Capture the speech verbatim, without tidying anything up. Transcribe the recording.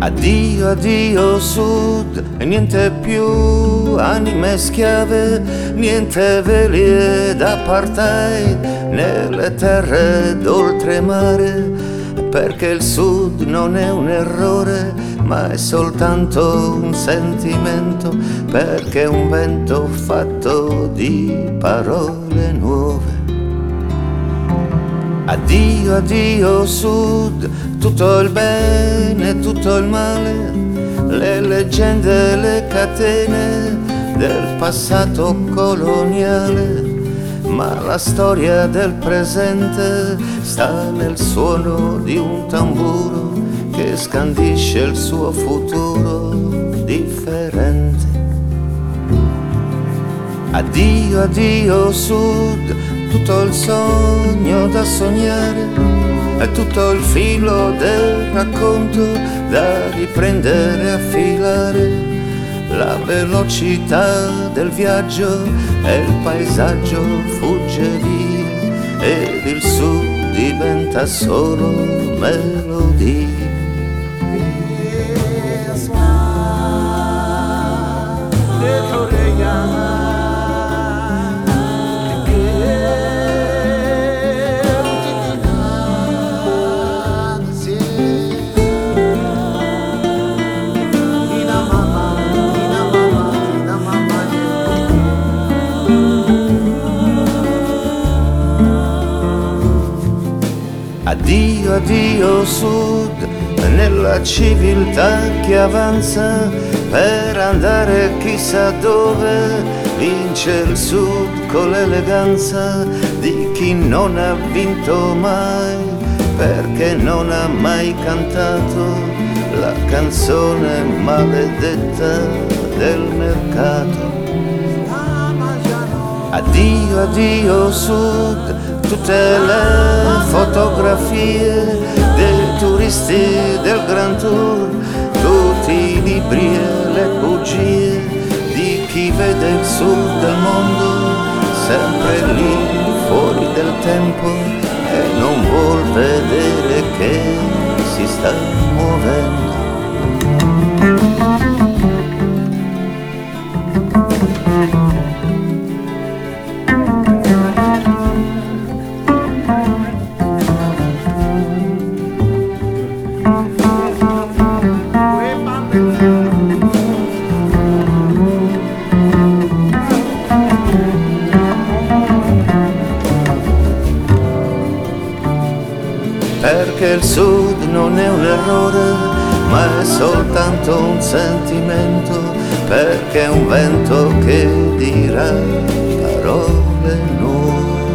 Addio, addio sud, e niente più anime schiave, niente veli d'apartheid nelle terre d'oltremare, perché il sud non è un errore, ma è soltanto un sentimento, perché è un vento fatto di parole nuove. Addio, addio sud, tutto il bene, tutto il male, le leggende, le catene del passato coloniale, ma la storia del presente sta nel suono di un tamburo che scandisce il suo futuro differente. Addio, addio sud, tutto il sogno da sognare, è tutto il filo del racconto da riprendere e affilare, la velocità del viaggio e il paesaggio fugge via ed il sud diventa solo melodia. Addio, addio sud, nella civiltà che avanza per andare chissà dove, vince il sud con l'eleganza di chi non ha vinto mai, perché non ha mai cantato la canzone maledetta del mercato. Addio, addio sud, tutte le fotografie dei turisti del Grand Tour, tutti i libri e le bugie di chi vede il sud del mondo sempre lì fuori del tempo e non vuol vedere che si sta muovendo. Perché il sud non è un errore, ma è soltanto un sentimento, perché è un vento che dirà parole nuove.